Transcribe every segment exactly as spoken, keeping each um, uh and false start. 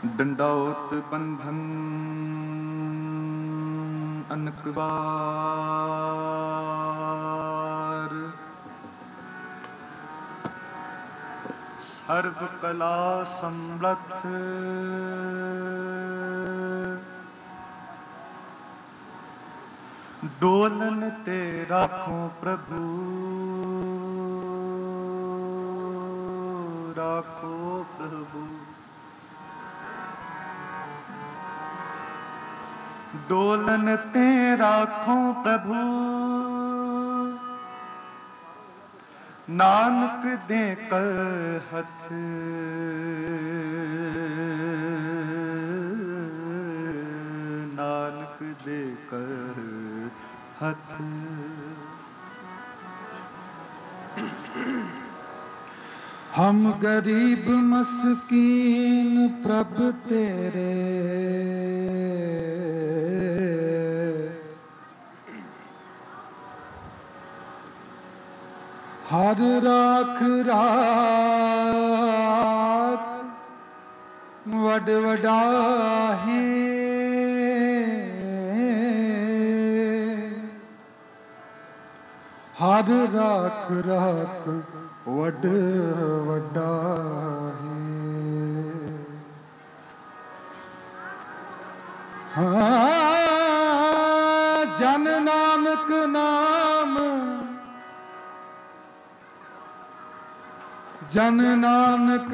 दंडाउत बंधन अनक बार, सर्व कला समृद्ध डोलन ते राखो प्रभु, राखो प्रभु। डोलन ते राखो प्रभु, नानक दे कर हथ। नानक दे कर हथ। हम गरीब मस्कीन प्रभ तेरे, हर राख राख वड वडाहे। हर राख राख वड वडाहे। हाँ जन नानक नाम, जन नानक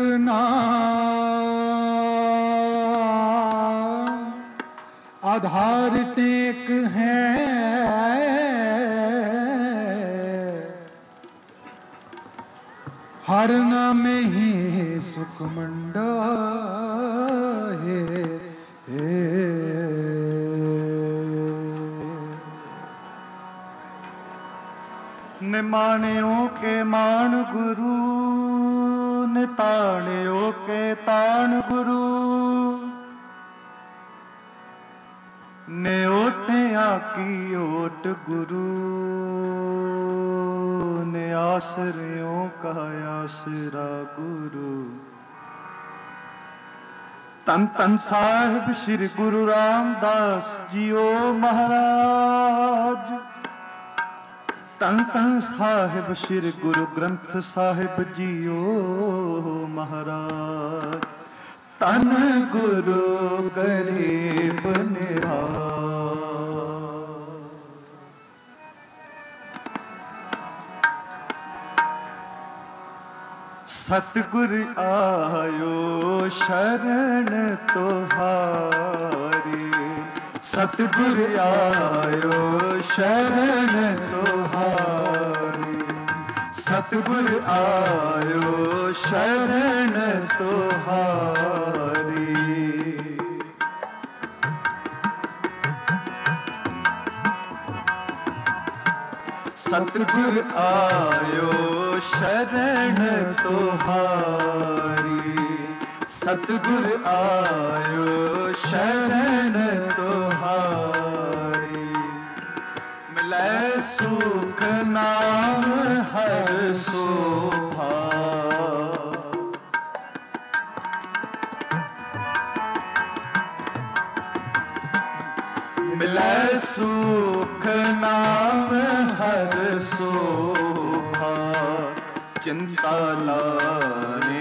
नाम आधार टेक है। हर नाम ही सुख मंडा है। निमाणियों के मान गुरु, निताणियों के ताण गुरु। ने ओटिया की ओट गुरु, ने आश्रयों का आसरा गुरु। तन तन साहिब श्री गुरु रामदास जियो महाराज। तन तन साहिब श्री गुरु ग्रंथ साहिब जियो महाराज। तन गुरु गरीब निवाज। सतगुर आयो शरण तोहारी। सतगुर आयो शरण तोहारी। सतगुर आयो शरण तोहारी। सतगुर आयो शरण तोहारी। सतगुर आयो शरण तोहारी। मिलै सुख नाम हर शोभा। मिलै सुख नाम हर शोभा। चिंता लाने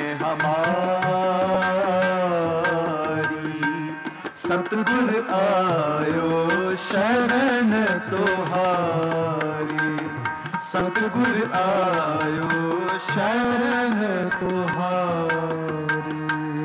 हमारी। सतगुर आयो शरण तोहारी। सतगुर आयो शरण तोहारी।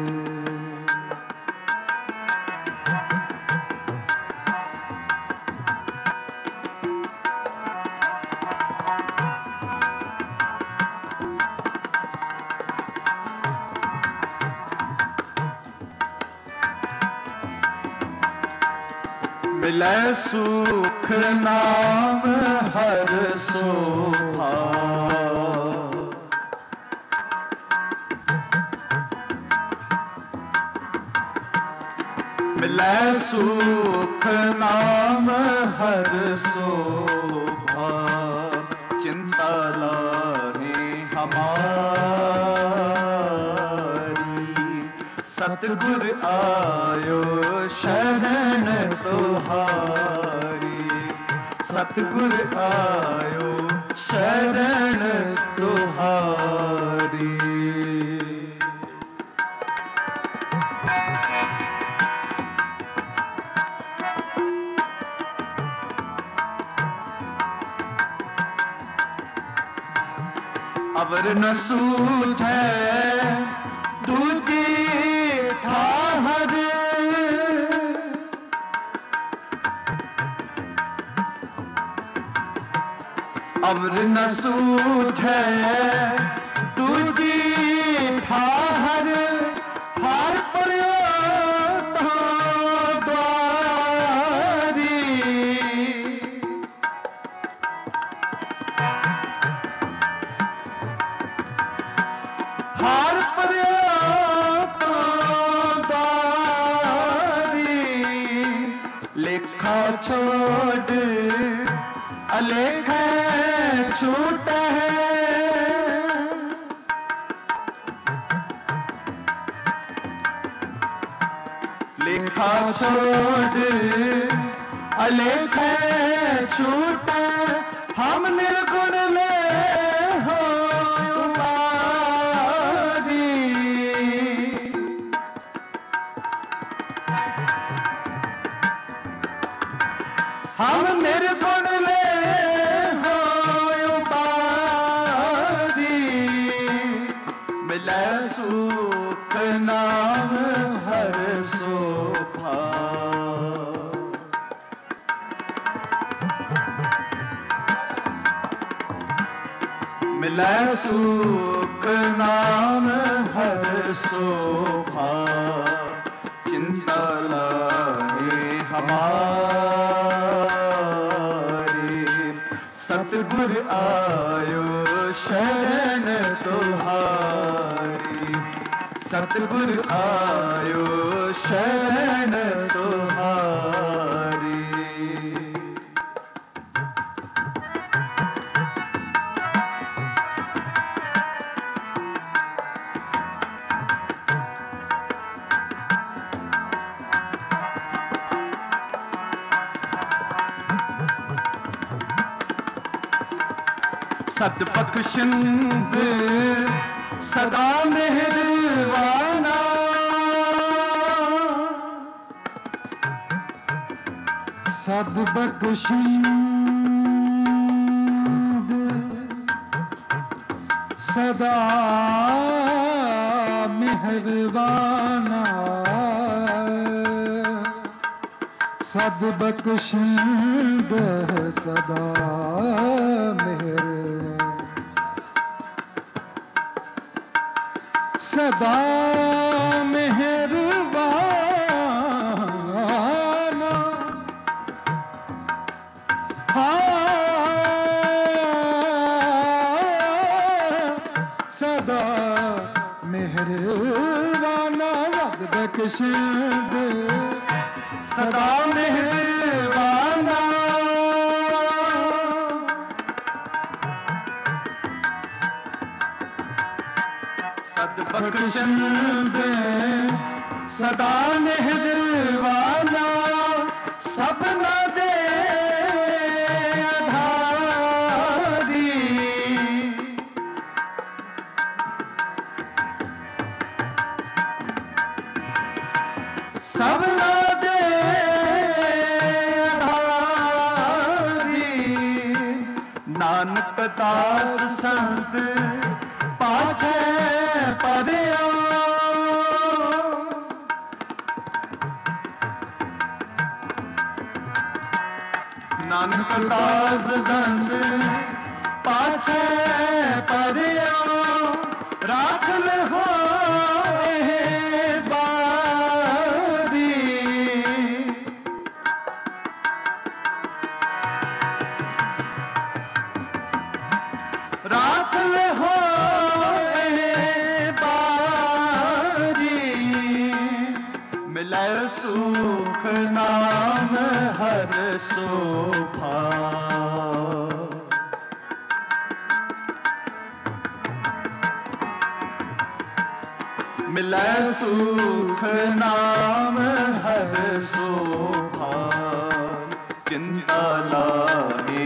मिलै सुख नाम हर शोभा। मिलै सुख नाम हर शोभा। चिंता लाने हमारी। सतगुर आयो शरण तुहारी, सतगुर आयो शरण तुहारी। अवर न सूझै दूजी ठाहर, अवर न सूझै दूजी ठाहर, हार पर्यो तो द्वारी। हार पर्यो तो द्वारी, लेखा छोड़ अलेख छूट है, लेखा छोड़ अलेख छूट, हम निर्गुण ले हो उबारी। हम निर्गुण ले मिलै सुख नाम हर सोभा, मिलै सुख नाम हर शोभा। चिंता लागे हमारी, सतगुर आयो शरण तुहारी, सतगुर आयो शरण तुहारी। सतबख्शिंद सदा मेहरबाना, सतबख्शिंद सदा मेहरबाना, सतबख्शिंद सदा मेहर सदा मेहरबाना। सदा मेहरबाना, सतबख्शिंद सदा मेहरबाना। सतबख्शिंद सदा मेहरबाना, सपना दे आधारी। सपना दे आधारी, नानक दास संत पाछे परया। नानक दास संत पाछे परया, राख ले हो बारी। राख ले हो मिलै सुख नाम हर शोभा। मिलै सुख नाम हर सोभान, चिंता लागे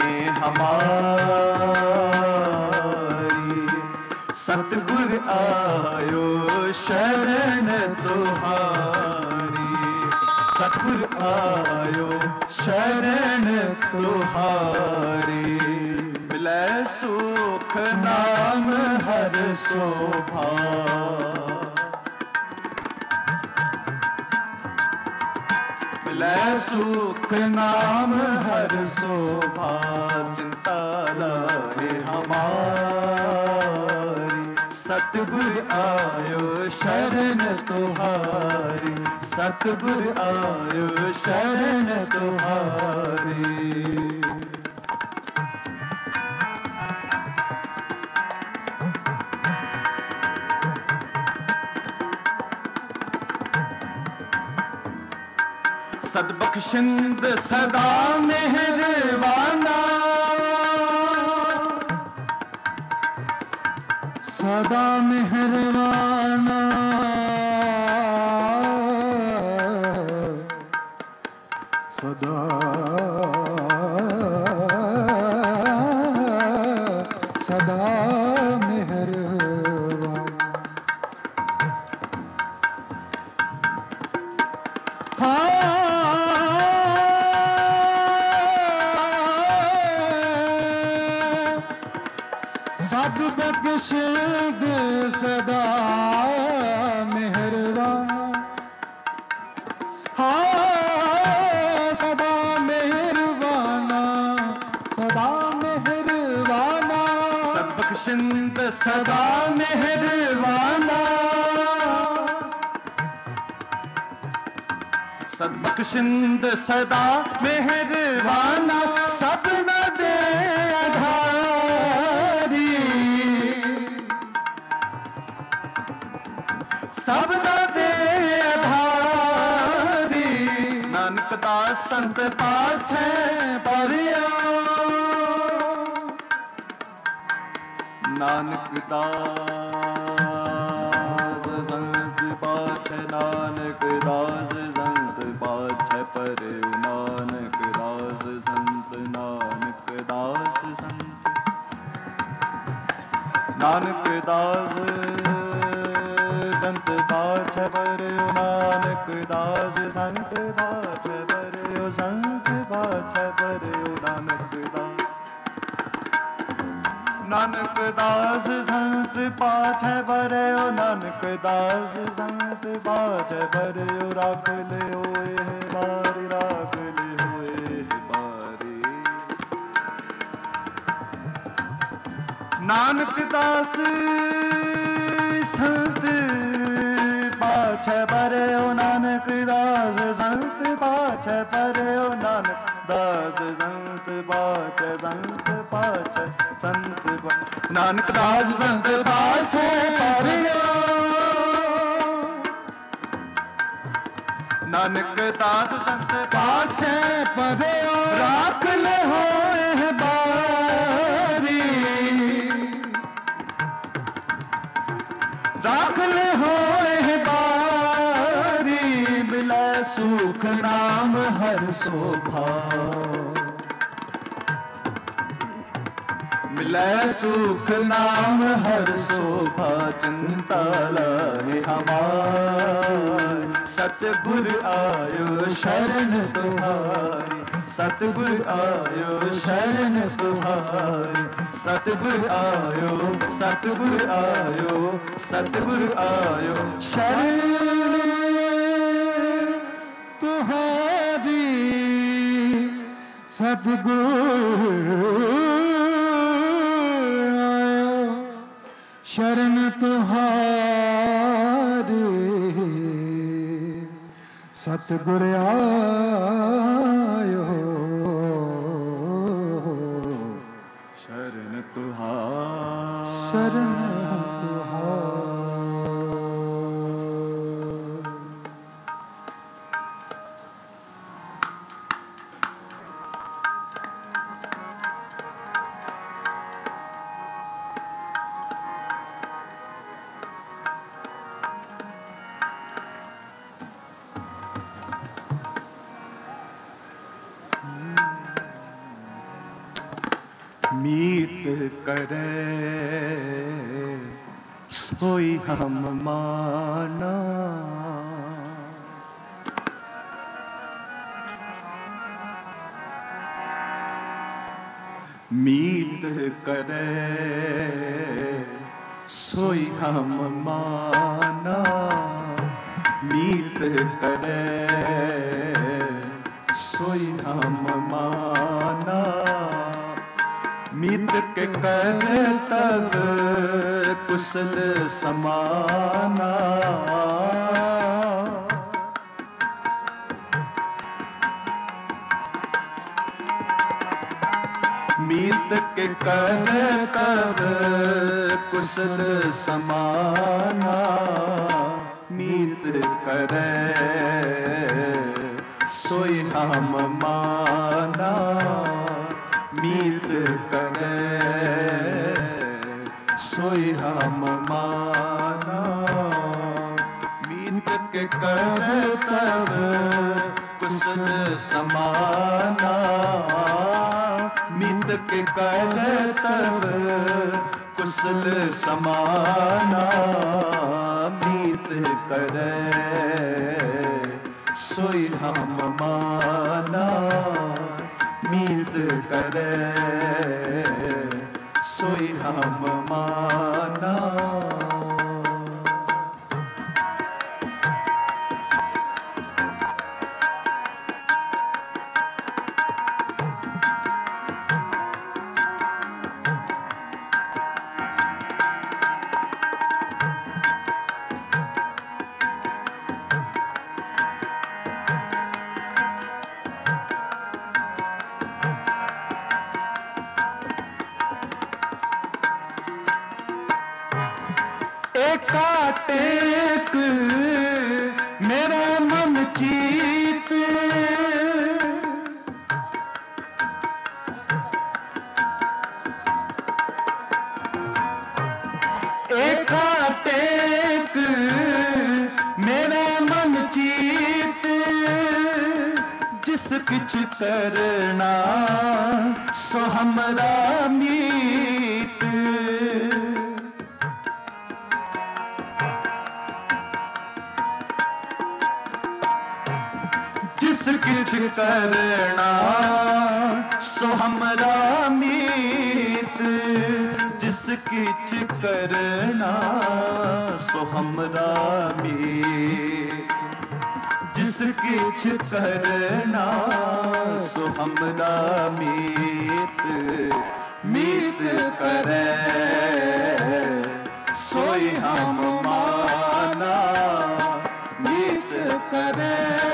हमारी। सतगुर आयो शरण तुहारी, सतगुर आयो शरण तुहारी। मिलै सुख नाम हर सोभान, मिलै सुख नाम हर सोभान, चिंता लाहे हमारी। सतगुर आयो शरण तुहारी, सतगुर आयो शरण तुहारी। सदबख्शिंद सदा मेहरबाना, सदा मेहरबाना, सदा सदा मेहरबाना। सदबख्शिंद सदा मेहरबाना, हाँ सदा मेहरबाना, सदा मेहरबाना। सदबख्शिंद सदा मेहरबाना, सदबख्शिंद सदा मेहरबाना। सपना दे आधारी, सबना दे आधारी। नानक दास संत पाछे परिया, नानक दास संत पाछे, नानक दास संत पाछे परियो। नानक दास संत, नानक दास संत, नानक दास संत पाछे परियो। नानक दास संत पाछे परियो, संत पाछे परियो। नानक दास, नानक दास संत पाछे परियो, नानक दास संत पाछे परियो। राख लियो एह बारी, राख लियो एह बारी। नानक दास संत पाछे परियो, नानक दास संत पाछे परियो। नानक दास संत पाछे, संत पाछे, संत पाछे। नानक दास संत पाछे परियो, नानक दास संत पाछे परियो। राख ले होए बारी, राख ले होए बारी। मिलै सुख नाम हर सोभान, मिलै सुख नाम हर शोभा। चिंता लाहे हमारी, सतगुर आयो शरण तुहारी, सतगुर आयो शरण तुहारी। सतगुर आयो, सतगुर आयो, सतगुर आयो शरण तुहारी। सतगुर शरण तुहारी, सतगुर आयो शरण तुहारी, शरण तुहारी। मीत करे सोई हम माना। मीत करे सोई हम माना। मीत करे सोई हम माना। मीत के कर तब कुशल समाना। मीत के कर तब कुशल समाना। मीत करे सोई हम माना। मीत करे सोई हम माना। मीत के कर तब कुशल समाना। मीत के कर तब कुशल समाना। मीत करे सोई हम माना। मीत करे सोई हम माना। एकाटेक मेरा मन चीत। एकाटेक मेरा मन चीत। जिस किछ करना सो हमरा मीत। जिस किछ करना सो हमरा मीत। जिस किछ करना सो हमरा मीत। जिस किछ करना सो हमरा मीत। मीत करे सोई हम माना। मीत करे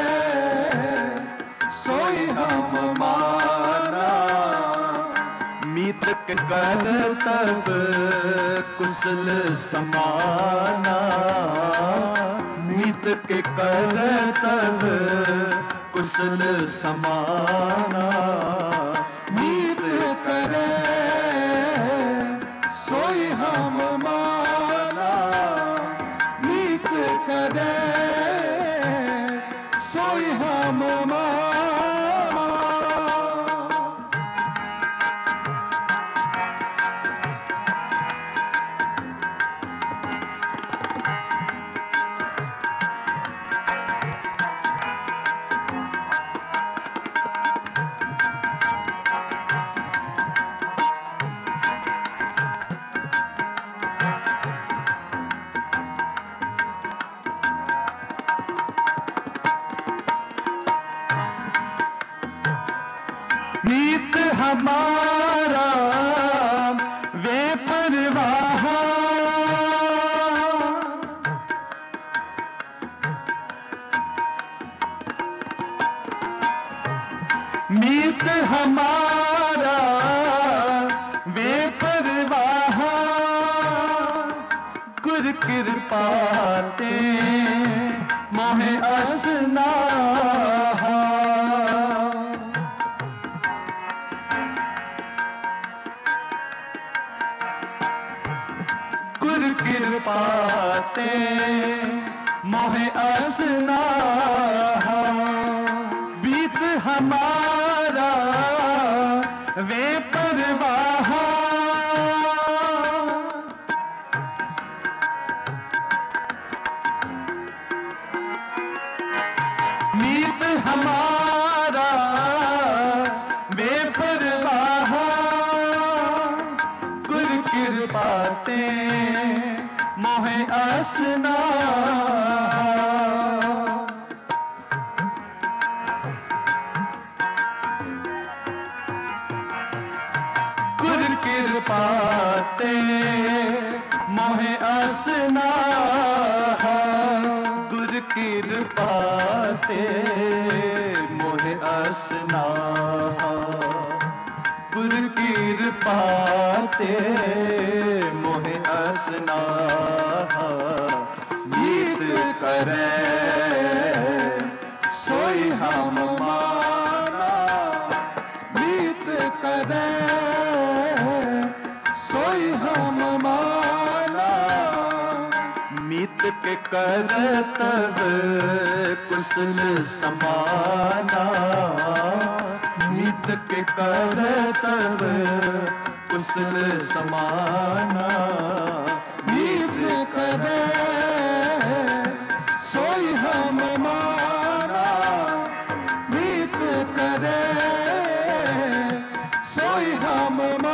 सोई हम माना। मीत के कर तब कुशल समाना। मीत के कर तब कुशल समाना। मीत करे सोई हम माना। मीत करे सोई हम माना। मीत हमारा वे परवाह। मीत हमारा वे परवाह। गुर कृपा ते मोहे असनाहा। गुर कृपा ते मोहे असनाहा। बीत हमारा वे परवाह। आसना गुर कृपा ते मोहे आसना गुर कृपा ते मोहे आसना गुर कृपा ते मोहे आसना मीत करे सोई हम माना मीत करे सोई हम माना मीत के कर तब कुशल समाना मीत के कर तब कुशल समाना मीत करे सोई हम माना मीत करे सोई हम माना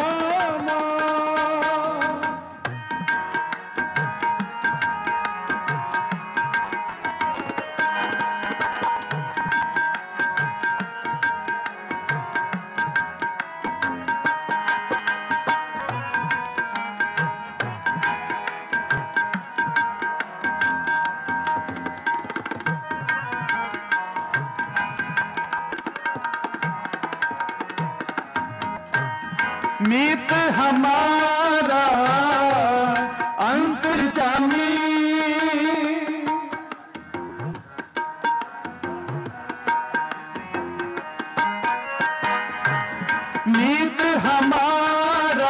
मीत हमारा अंतर्जामी मीत हमारा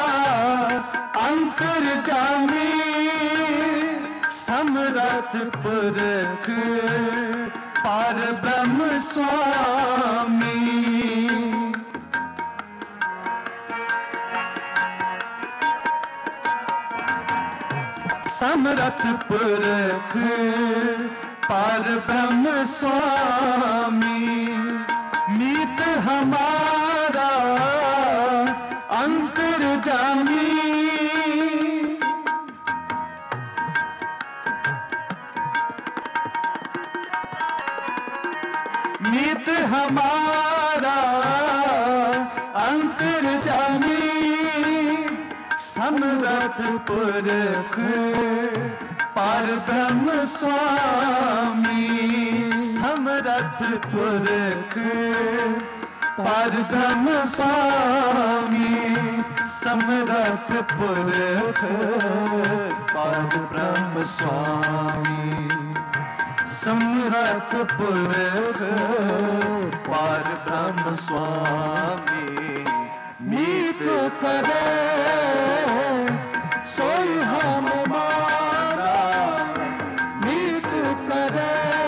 अंतर्जामी समरथ पुरख पार ब्रह्म स्वामी समरथ पुरख पार ब्रह्म स्वामी मीत हमारा अंतर्जामी मीत हमारा अंतर्जामी समरथ पुरख पार ब्रह्म स्वामी समरथ पुरख पार ब्रह्म स्वामी समरथ पुरख पार ब्रह्म स्वामी समरथ पुरख पार ब्रह्म स्वामी मीत करे सोई हम माना मीत करे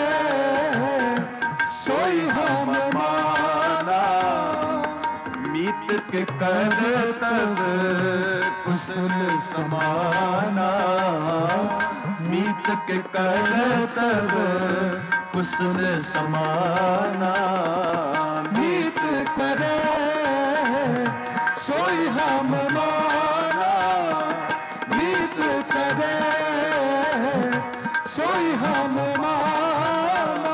सोई हम माना मीत के कर तब कुशल समाना मीत के कर तब कुशल समाना मीत करे सोई हम माना मीत करे सोई हम माना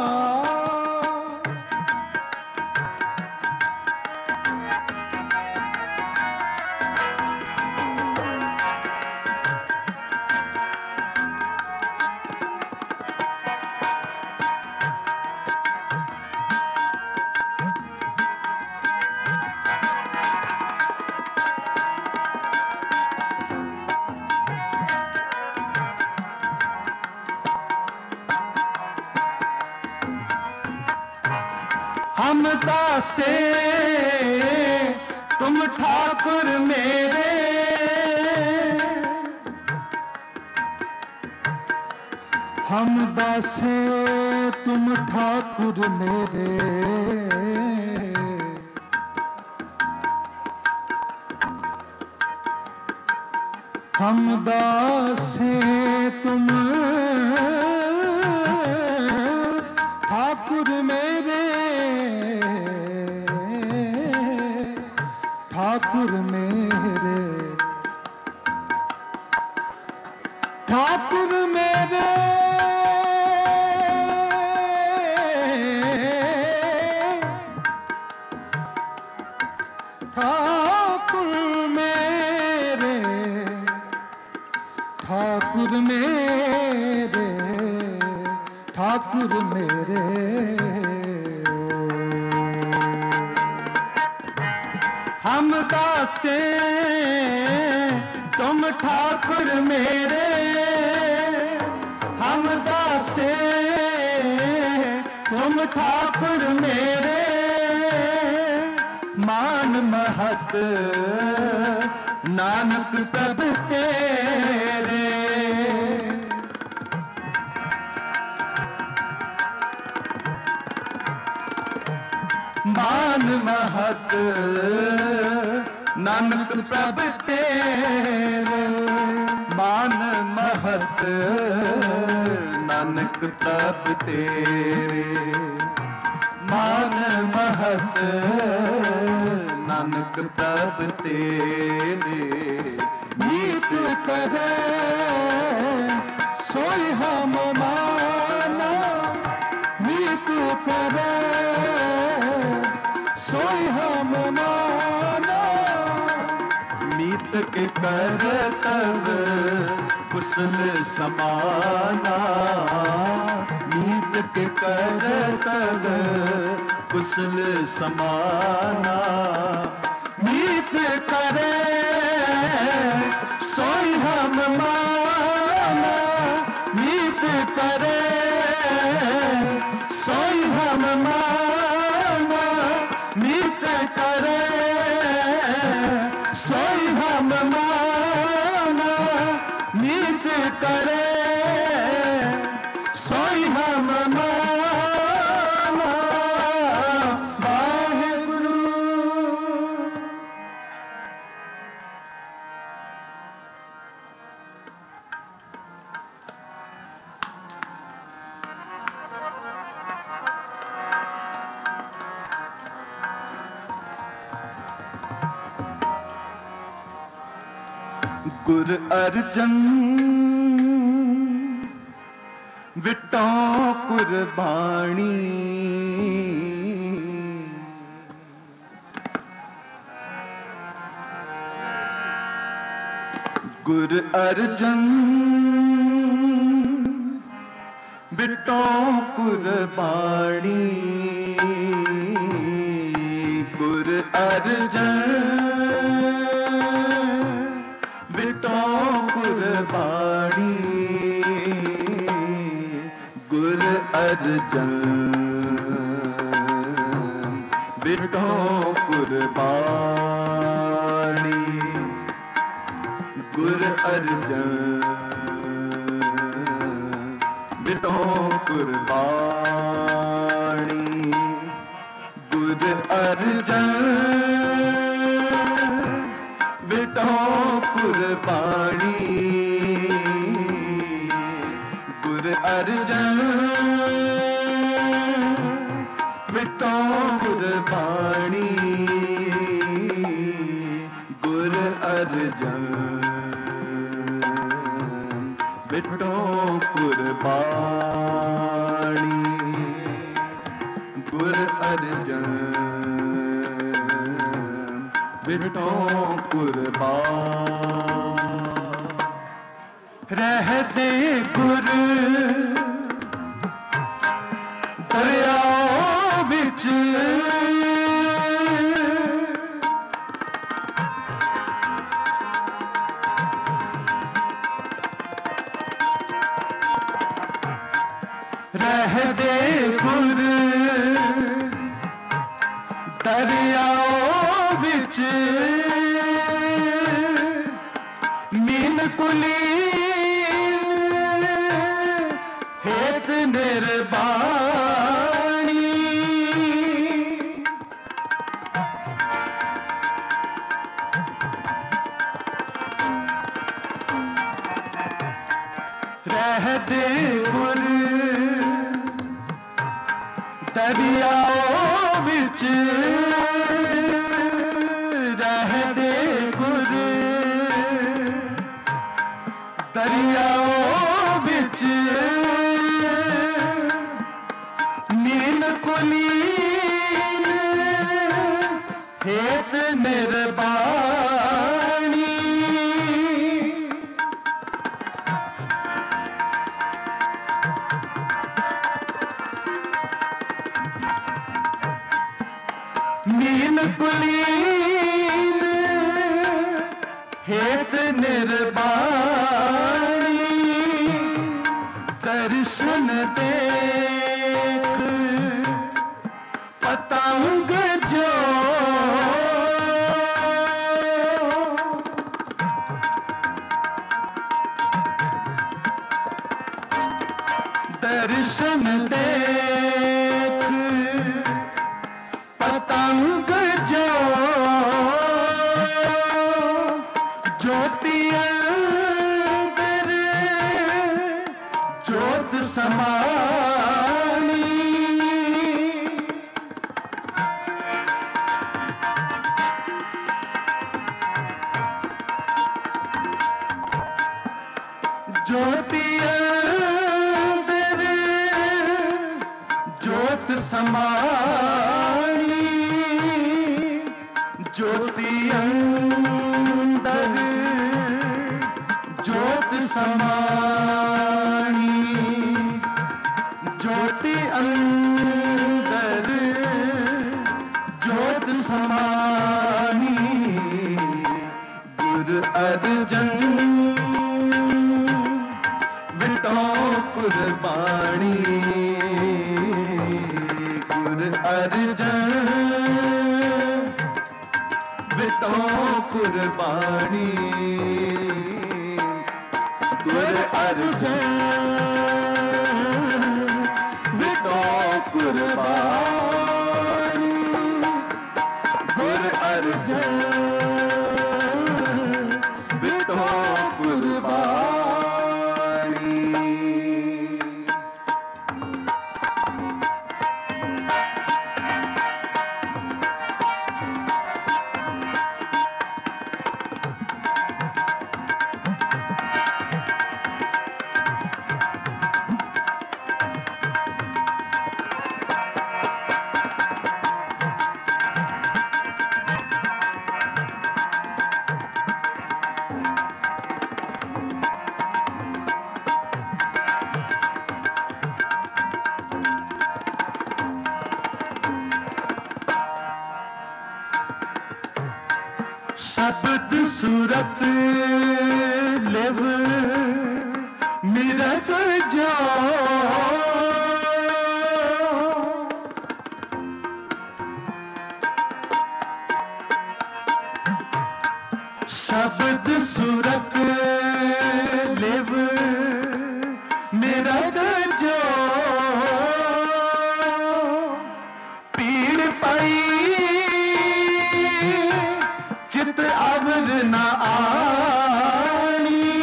हम दासे तुम ठाकुर मेरे हम दासे तुम ठाकुर मेरे हम दासे तुम ठाकुर मेरे ठाकुर मेरे ठाकुर मेरे ठाकुर मेरे ठाकुर मेरे ठाकुर मेरे हम दासे तुम ठाकुर मेरे हम दासे तुम ठाकुर मेरे मान महत नानक प्रभ तेरे मान महत नानक प्रभ तेरे मान महत नानक प्रभ तेरे मान महत नानक प्रभ तेरे मीत करे सोई हम माना मीत करे सोई हम माना मीत के कर तब कुशल समाना मीत के कर तब कुशल समाना मीत करे सोई हम माना मीत करे सोई हम माना मीत करे सोई हम माना मीत करे सोई हम माना वाहेगुरु। गुर अर्जन विटो कुर्बानी गुर अर्जन विटो कुर्बानी गुर अर्जन विटो कुर्बानी गुर अर्जन विटो कुर्बानी गुर अर्जन विटो कुर्बानी गुर अर्जन विटो कुर्बानी गुर अर्जन विटो कुर्बानी गुर अर्जन विटो कुर्बानी गुर अर्जन विटो कुर्बानी रह दे गुर दरिया बिच रह दे गुर दरिया बिच मीन कुली हेत निर्बाणी रह दे गुर दरिया बिच रह दे गुर दरिया निर्बाणी मीन कुलीन हेत निर्बाणी दर्शन देख पतंग जो दर्शन देख पतंग जो ज्योति अंदर ज्योत समानी ज्योति अंदर ज्योत समानी ज्योति अंदर ज्योत समानी ज्योति अंदर ज्योत समानी गुरु अर्जन बिटो कुर्बानी गुरु अर्जन बिटो कुर्बानी गुरु अर्जन बिटो कुर्बानी गुरु अर्जन बिटो कुर्बानी शब्द सूरत लिव मिरत जो शब्द सूरत लिव मिरत जो पीड़ पाई चित अवर न आनी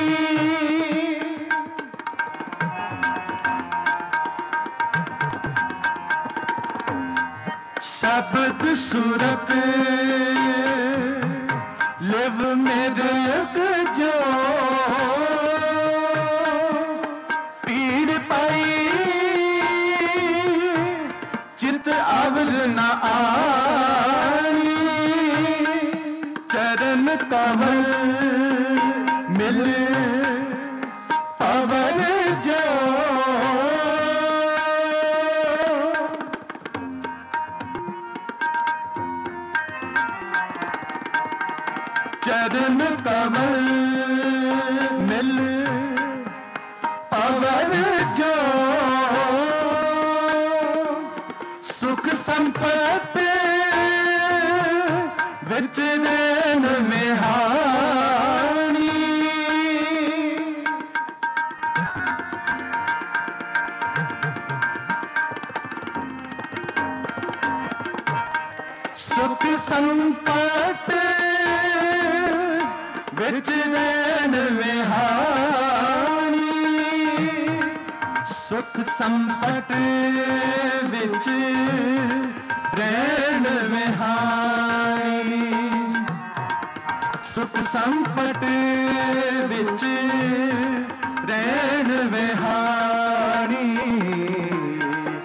शब्द सूरत लिव मेरे जो पीड़ पाई चित अवर न आनी चरण कमल मिल पवन जो चरण कमल मिल पवन जो सुख संपत्ति विचरण में हानि सुख संपत विचरण में हानि सुख संपत विच रैन में हानि सुख संपत विच रैन में हानि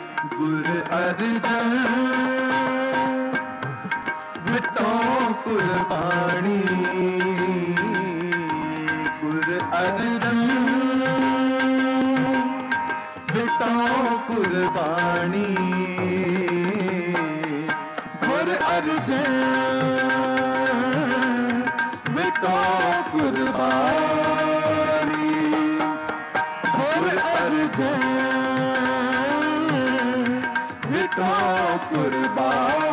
गुर अर्जन विटो कुर कुर्बानी गुर अर्जन बिटो कुर्बानी गुर अर्जन बिटो कुर्बानी गुर अर्जन बिटो कुर्बानी।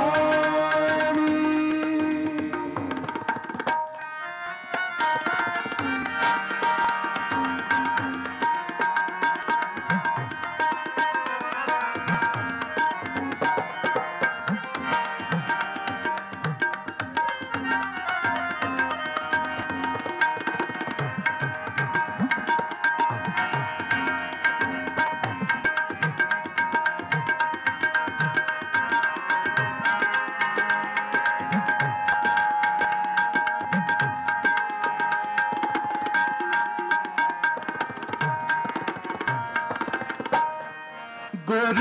गुर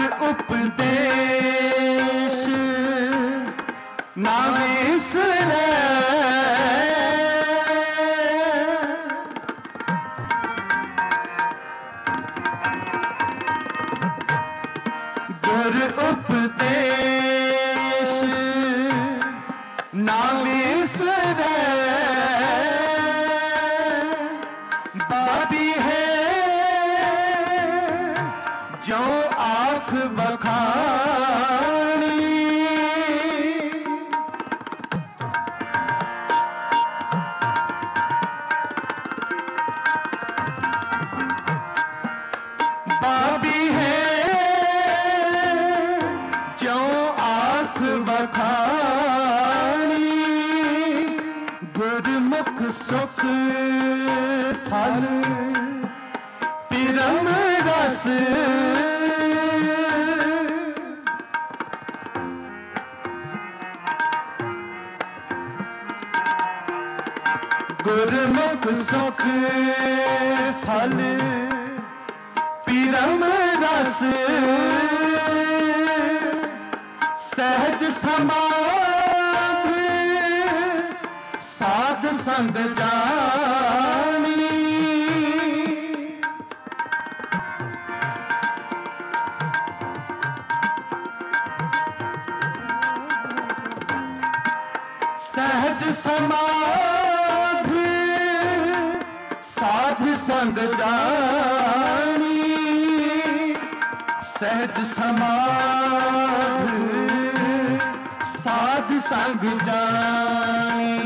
उपदेश ना विसरै गुर उपदेश ना विसरै बाबी है जो आँख बखानी बाबी है जो आँख बखानी गुरमुख सुख फल पिरम रस गुरमुख सुख फल पिरम रस सहज समाधि साध संग जानी सहज समाधि साध संग जानी सहज समाधि साध संग जानी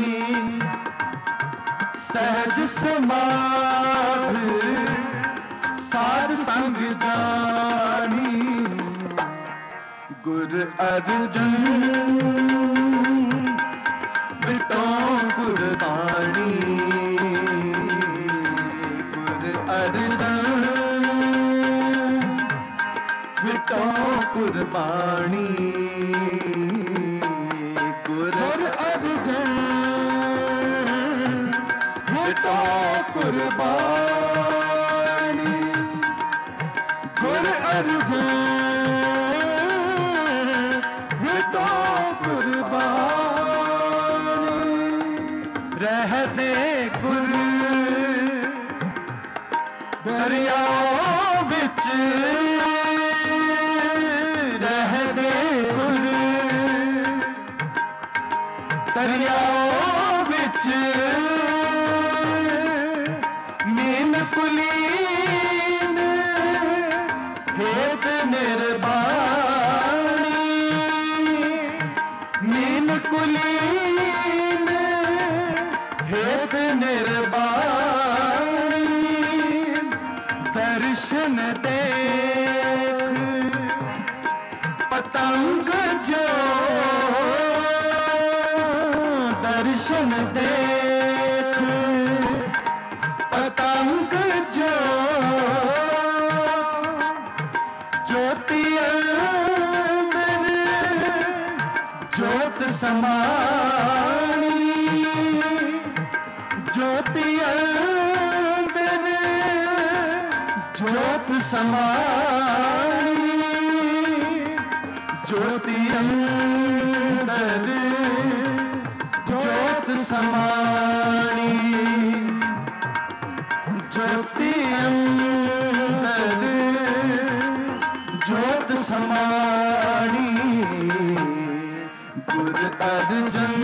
सहज समाधि साध संग जानी गुर अर्जन बिटो कुर्बानी गुर अर्जन बिटो कुर्बानी गुर अर्जन बिटो कुर्बानी गुर अर्जन बिटो कुर्बानी रहते गुर दरियाओं विच रहते गुर दरियाओं विच मीन कुलीन हेत निर्बाणी मीन कुलीन हेत निर्बाणी दर्शन देख पतंग जो दर्शन देख पतंग जो ज्योति अंदर ज्योत समानी ज्योति अंदर ज्योत समानी ज्योति अंदर ज्योत समाणी ज्योति अंदर ज्योत समाणी गुर अर्जन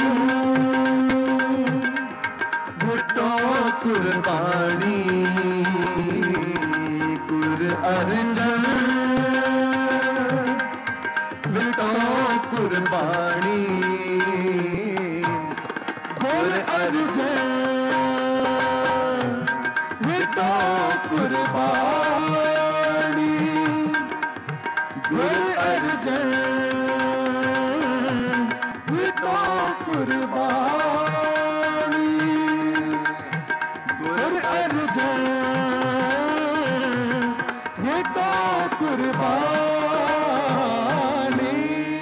घुटो कुर्बानी गुर अर्जन घुटो कुर्बानी गुर अर्जन घुटो कुर्बानी गुर अर्जन घुटो कुर्बानी गुर अर्जन घुटो कुर्बानी।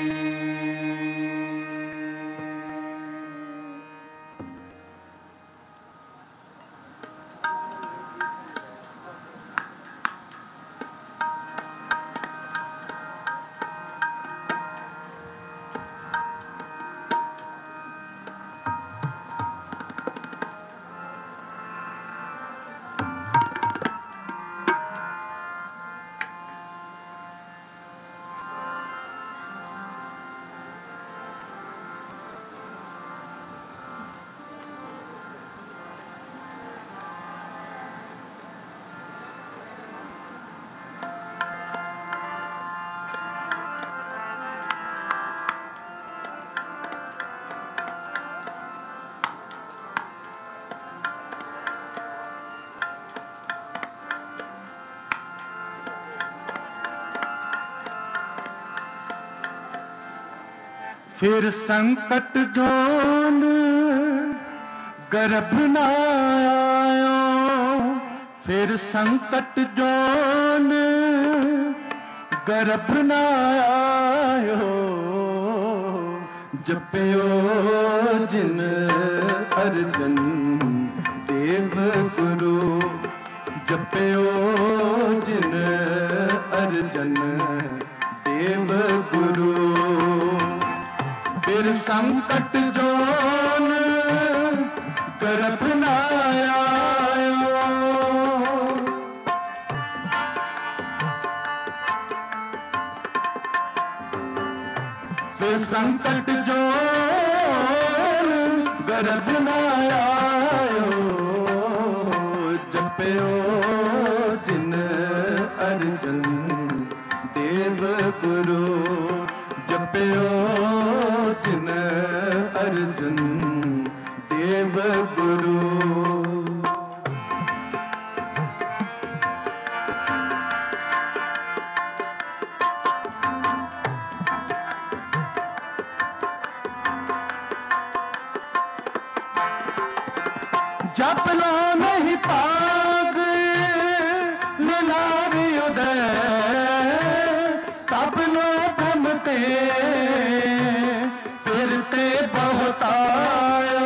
फिर संकट जोन गर्भ न आयो, फिर संकट जोन गर्भ न आयो, जपयो जिन अर्जन देव गुरु, जपयो जिन अर्जन देव गुरु। फिर संकट जोन गर्भ न आयो, फिर संकट जोन गर्भ न आयो, जपयो जिन अर्जन देव गुरु, जपयो जिन अर्जन देव गुरु। जप लो नहीं पाग लीलारी उदय, तब लो भ्रमते फिरते बहुत आयो।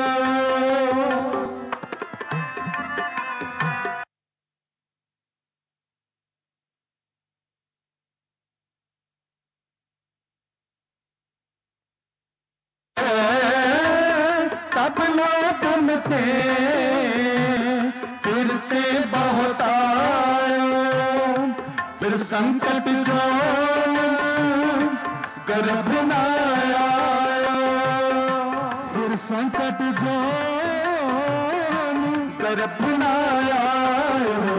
तब लो भ्रमते फिरते बहुत आयो, फिर संकट जो गर्भ न आयो, फिर संकट जो गर्भ न आयो,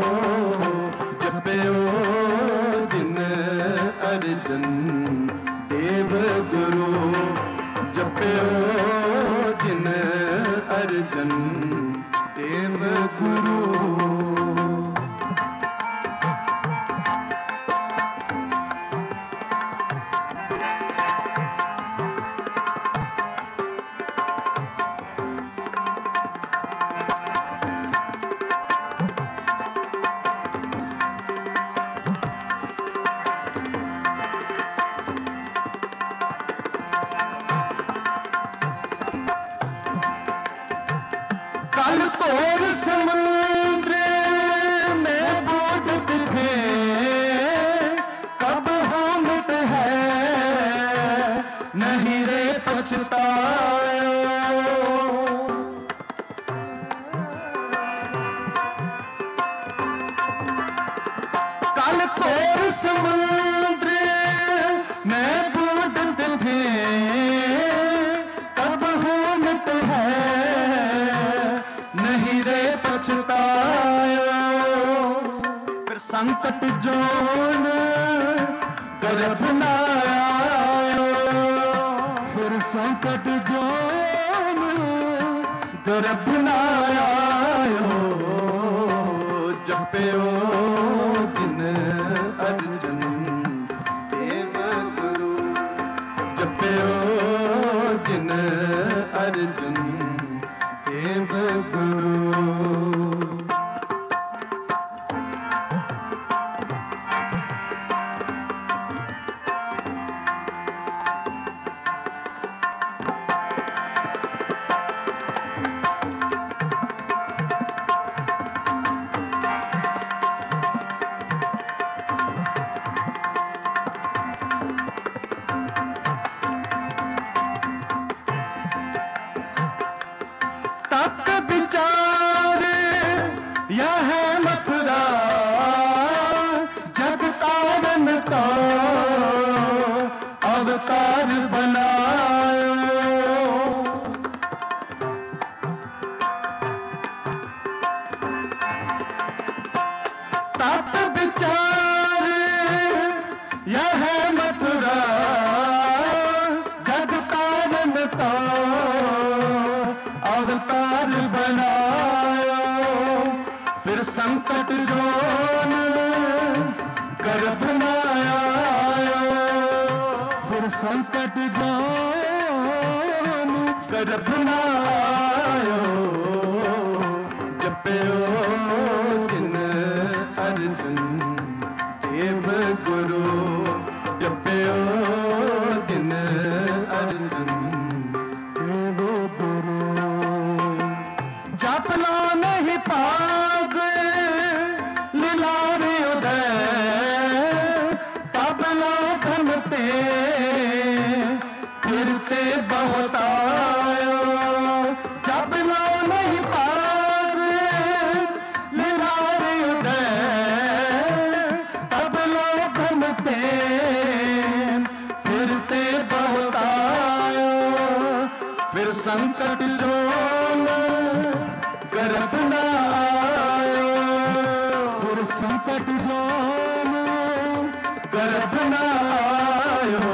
जपयो जिन अर्जन देव गुरु, जपयो जिन अर्जन देव गुरु। कल तोर समुद्र में बूट थे, कब होमत है नहीं रे पछतायो। पछतायो फिर संकट जोन गर्भ न आयो फिर संकट जोन गर्भ न आयो जपियो जिन अर्जन देव गुरु जपियो जिन अर्जन देव गुरु अवतार बनायो तत विचार यह मथुरा जग कारण तो अवतार बनायो फिर संकट जोन गर्भ न आयो फिर संकट जोन गर्भ न आयो जपियो जिन अर्जन देव गुरु जपियो जिन अर्जन देव गुरु जप लो नहीं पाग लीलार उदय तब लो घनते फिरते बहुत आयो जब लो नहीं पार लीलार उदय तब लो घनते फिरते बहुत आयो फिर संकट जोन गर्भ न आयो फिर संकट जोन गर्भ न आयो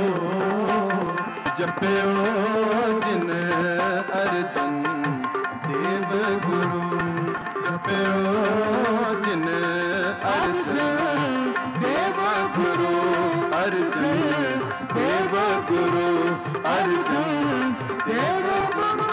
जपियो जिन अर्जन देव गुरु जपियो जिन अर्जन देव गुरु अर्जन देव गुरु अर्जन देव गुरु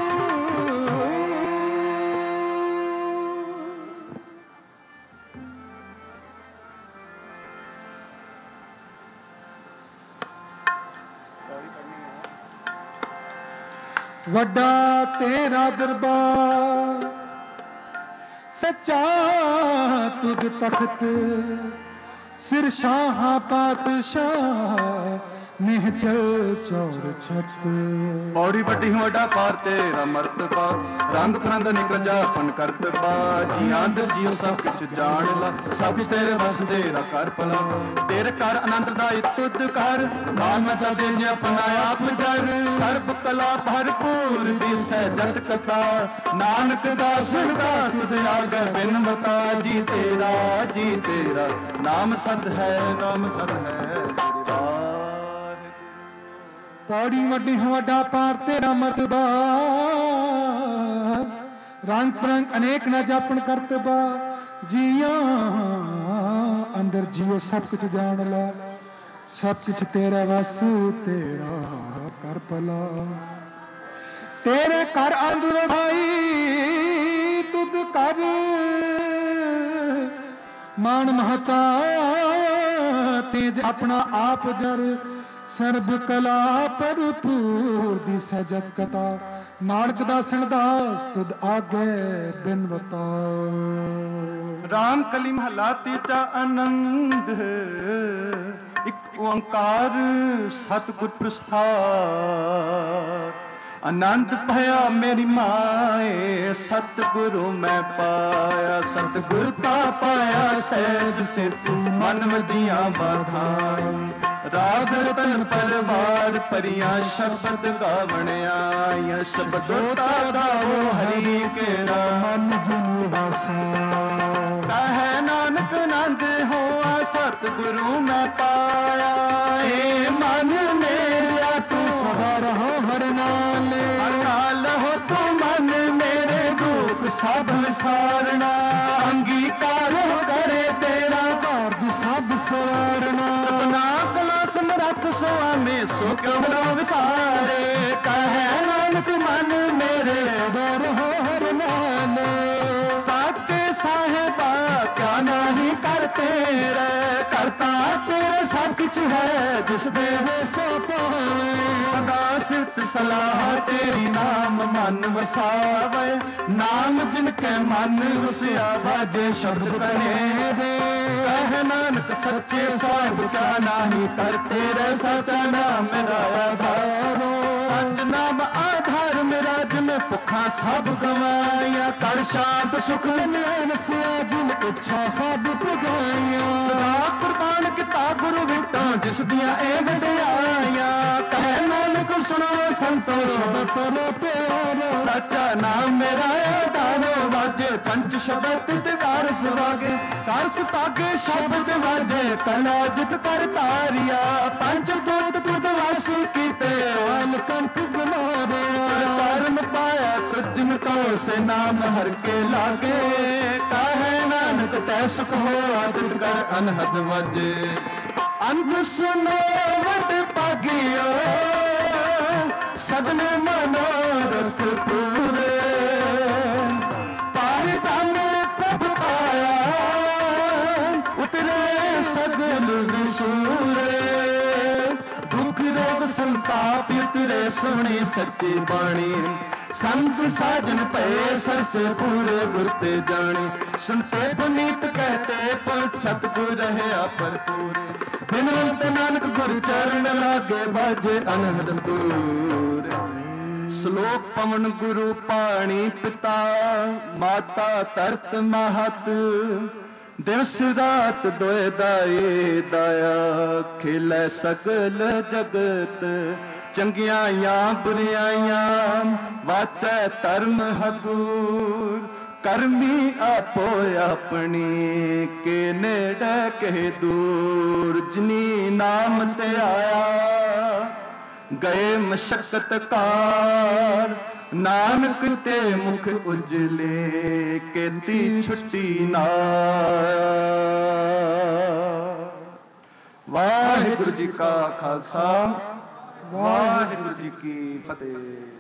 वड्डा तेरा दरबार सच्चा तुद तख्त सिर शाह पातशाह निहचल चौर छत पौड़ी वड्डी वड्डा पार तेरा मर्तबा रंग परंग निकल जापन करतबा जी आंदर जियो सब कुछ जान ला सब कुछ तेरे बस तेरा कर पला तेरे कर अनंत दा तुद कर मान मता दे जे अपना आप डर सर्व कला भरपूर दिसै जत कथा नानक दास दास तुझ आगे बिन मता जी तेरा जी तेरा नाम सत है नाम सत है पौड़ी वड्डी वड्डा पार तेरा मर्तबा रंग परंग अनेक न जापन करतबा जिया अंदर जियो सब कुछ जान ला सब कुछ तेरा वस तेरा कर पला तेरे कर अंदर भाई तुद कर मान महता तेज अपना आप जर सर्ब कला भरपूर दिसै जग कथा नानक दासन दास तुद आगे बिन बता राम कली महला तीजा आनंद एक ओंकार सतगुर प्रसाद आनंद भया मेरी माए सतगुरु मैं पाया सतगुरु का पाया सहज से तू मन मदिया बाधाई राध रतन परवार परिया शब्द गावण आया शब्दों ता गाओ हरि के मन जिन वासा। कहे नानक नंद होआ सतगुरु मैं पाया। ए मन मेरा तू सदा रहो हर नाले, अकाल हो तू मन मेरे दुख सब विसारना। अंगीकार करे तेरा कार्य सब सवारना। सपना कला समरथ स्वामी सो क्यों विसारे। कहे नानक मन मेरे सदा रहो हर नाले। साचे साहेबा क्या नहीं करते रे। करता तेरे सब कुछ है जिस देवे सो पावे, सदा सिफत सलाह तेरी नाम मन वसावे। नाम जिनके मन वसिया बाजे शब्द कहे दे। कह नानक सच्चे साहिब क्या नहीं करते रे। सचा नाम मेरा आधारो, सच नाम आधार मेरा जिन भुखा सब गवाया। कर शांत सुख नसिया जिन इच्छा सब पुगाइया। सदा कुर्बान किता गुरु विटा जिस दिया ए वड्याइया। कह नानक सुनो संतो शब्द परो प्यारो, सच्चा नाम मेरा आधारो। वाजे पंच शब्द ते कारस वागे, कारस पागे शब्द वाजे। कला जित कर तारिया पंच दूत तुद वास कीते। काल कंठ गुमारे, कर्म पाया तुझन तो से नाम हर के लागे। कहे नानक तै सुख हो आदित कर अनहद मजे। अंत सुनो वट पागियो सगले मनोरथ पूरे। पार धन प्रभ पाया उतरे सगल विसूरे। दुख रोग संताप उतरे सुनी सच्ची बाणी। संत साजन भये सरस पूरे गुरते जाने। सुनते पुनीत कहते पल सतगुर रहे भरपूर। बिनवंत नानक गुरु चरण लागे बाजे अनहद दूर। श्लोक पवन गुरु पाणी पिता माता तरत महत। दिवस रात दोए दाए दाया खिलै सगल जगत। चंगियां बुरियां वाचै धर्म हदूर। करमी आपो अपनी के नेड़े के दूर। जिनी नाम ते आया गए मशक्कत कार। नानक ते मुख उजले केती छुट्टी ना। वाहिगुरु जी का खालसा वाहिगुरु जी की फतेह।